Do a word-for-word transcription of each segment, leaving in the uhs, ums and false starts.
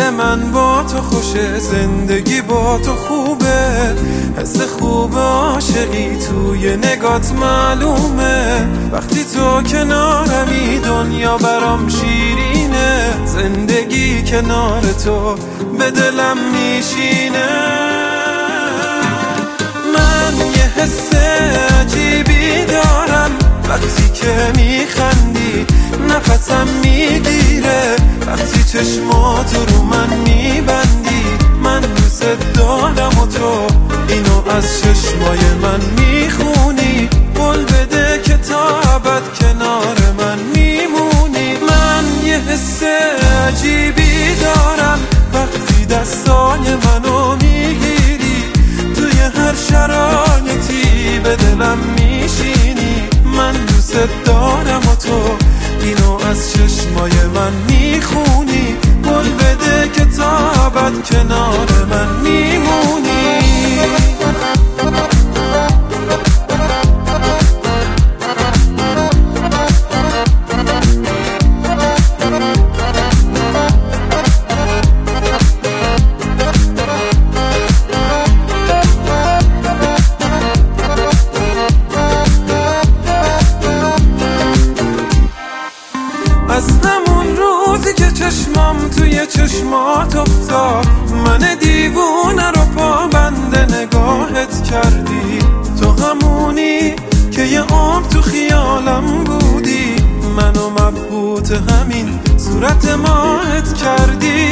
دل من با تو خوشه، زندگی با تو خوبه، حس خوب عاشقی توی نگات معلومه. وقتی تو کنارمی دنیا برام شیرینه، زندگی کنار تو به دلم میشینه. من یه حس عجیبی دارم وقتی که میخندی، نفسم میگیره وقتی چشمات رو من میبندی. من دوست دارم و تو اینو از چشمای من میخونی، قول بده که تا ابد کنار من میمونی. من یه حس عجیبی دارم وقتی دستای منو میگیری، توی هر شرایطی به دلم میشینی. من دوست دارم و تو اینو از چشمای من میخونی، قول بده که تا ابد کنار من میمونی. از همون روزی که چشمام توی چشمات افتاد، من دیوونه رو پابند نگاهت کردی. تو همونی که یه عمر تو خیالم بودی، منو مبهوت همین صورت ماهت کردی.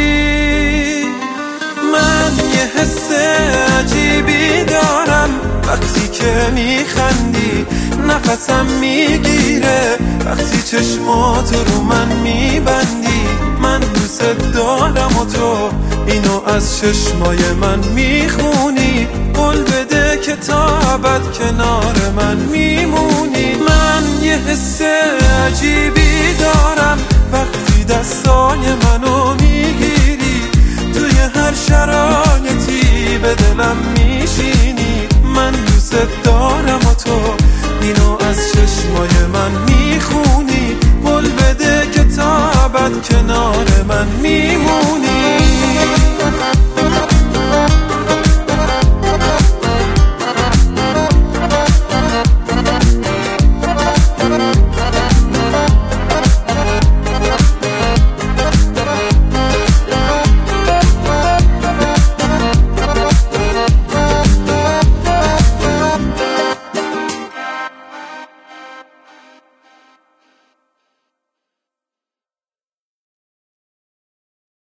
من یه حس عجیبی دارم وقتی که میخندی، نفسم میگیره وقتی چشمات رو من میبندی. من دوست دارم و تو اینو از چشمای من میخونی، قول بده که تا ابد کنار من میمونی. من یه حس عجیبی دارم وقتی دستای منو میگیری، توی هر شرایطی به دلم میشینی. من دوست دارم و تو اینو از چشمای من میخونی، قول بده که تا ابد کنار من میمونی.